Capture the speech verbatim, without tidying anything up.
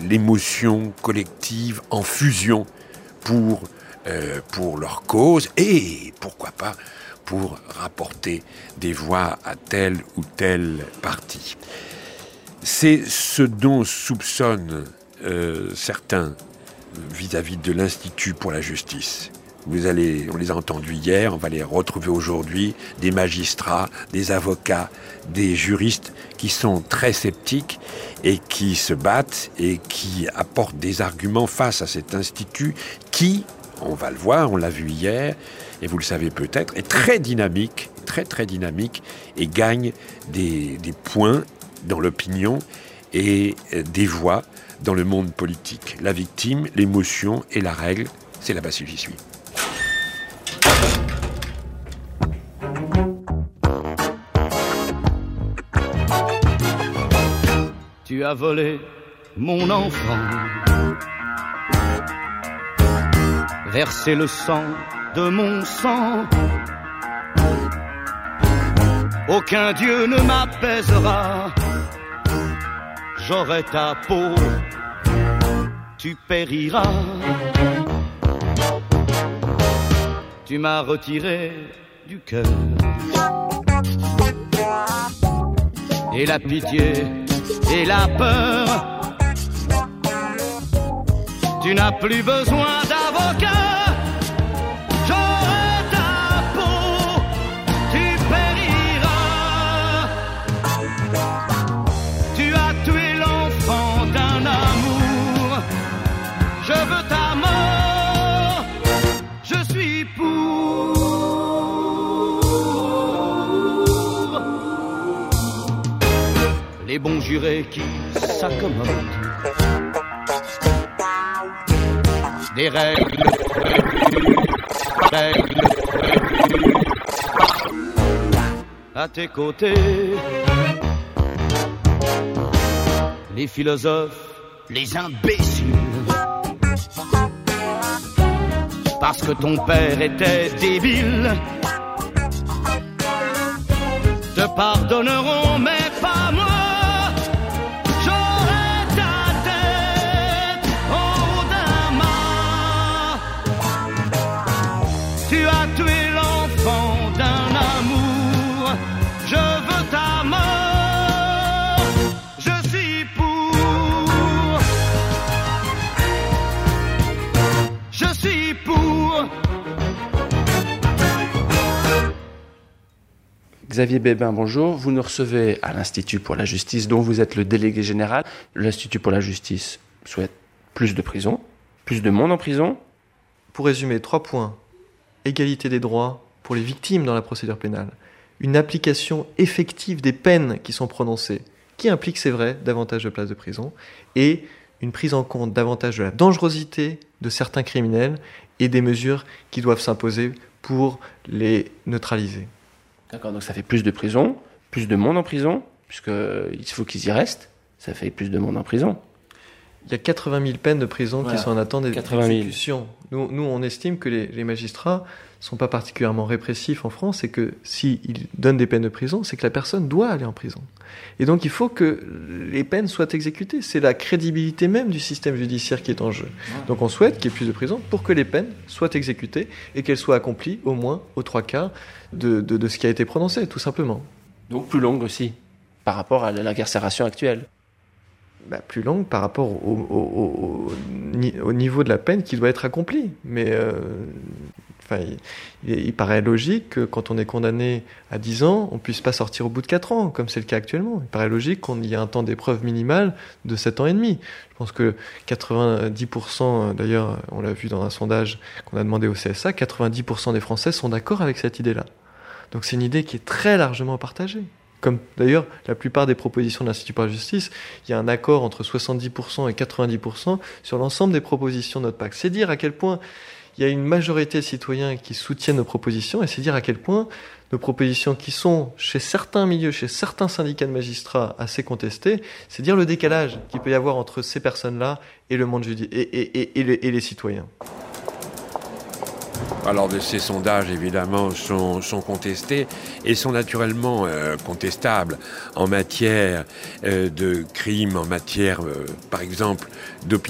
l'émotion collective en fusion pour, euh, pour leur cause et, pourquoi pas, pour rapporter des voix à tel ou tel parti. C'est ce dont soupçonnent euh, certains vis-à-vis de l'Institut pour la justice. Vous allez, on les a entendus hier, on va les retrouver aujourd'hui, des magistrats, des avocats, des juristes qui sont très sceptiques et qui se battent et qui apportent des arguments face à cet institut qui, on va le voir, on l'a vu hier, et vous le savez peut-être, est très dynamique, très très dynamique et gagne des, des points dans l'opinion et des voix dans le monde politique. La victime, l'émotion et la règle, c'est là-bas si j'y suis. Tu as volé mon enfant, versé le sang de mon sang. Aucun dieu ne m'apaisera. J'aurai ta peau, tu périras. Tu m'as retiré du cœur et la pitié et la peur. Tu n'as plus besoin d'avocat. J'aurai ta peau, tu périras. Tu as tué l'enfant d'un amour. Je veux ta mort. Je suis pour. Les bons jurés qui s'accommodent des règles, règles, à tes côtés. Les philosophes, les imbéciles, parce que ton père était débile, te pardonneront mais pas moi. Xavier Bébin, bonjour. Vous nous recevez à l'Institut pour la justice, dont vous êtes le délégué général. L'Institut pour la justice souhaite plus de prison, plus de monde en prison. Pour résumer, trois points. Égalité des droits pour les victimes dans la procédure pénale. Une application effective des peines qui sont prononcées, qui implique, c'est vrai, davantage de places de prison. Et une prise en compte davantage de la dangerosité de certains criminels et des mesures qui doivent s'imposer pour les neutraliser. D'accord, donc ça fait plus de prison, plus de monde en prison, puisqu'il faut qu'ils y restent, ça fait plus de monde en prison. Il y a quatre-vingt mille peines de prison voilà. qui sont en attente d'exécution. Nous, nous, on estime que les, les magistrats ne sont pas particulièrement répressifs en France et que s'ils donnent des peines de prison, c'est que la personne doit aller en prison. Et donc il faut que les peines soient exécutées. C'est la crédibilité même du système judiciaire qui est en jeu. Donc on souhaite qu'il y ait plus de prison pour que les peines soient exécutées et qu'elles soient accomplies au moins aux trois quarts de, de, de ce qui a été prononcé, tout simplement. Donc plus longue aussi, par rapport à l'incarcération actuelle. Bah, plus longue par rapport au, au, au, au niveau de la peine qui doit être accomplie. Mais euh, enfin, il, il paraît logique que quand on est condamné à dix ans, on ne puisse pas sortir au bout de quatre ans, comme c'est le cas actuellement. Il paraît logique qu'on y ait un temps d'épreuve minimal de sept ans et demi. Je pense que quatre-vingt-dix pour cent, d'ailleurs, on l'a vu dans un sondage qu'on a demandé au C S A, quatre-vingt-dix pour cent des Français sont d'accord avec cette idée-là. Donc c'est une idée qui est très largement partagée. Comme d'ailleurs la plupart des propositions de l'Institut pour la justice, il y a un accord entre soixante-dix pour cent et quatre-vingt-dix pour cent sur l'ensemble des propositions de notre pacte. C'est dire à quel point il y a une majorité de citoyens qui soutiennent nos propositions et c'est dire à quel point nos propositions qui sont chez certains milieux, chez certains syndicats de magistrats assez contestées, c'est dire le décalage qu'il peut y avoir entre ces personnes-là et le monde judiciaire et, et, et, et, les, et les citoyens. Alors, de ces sondages, évidemment, sont, sont contestés et sont naturellement euh, contestables en matière euh, de crimes, en matière, euh, par exemple, d'opinion.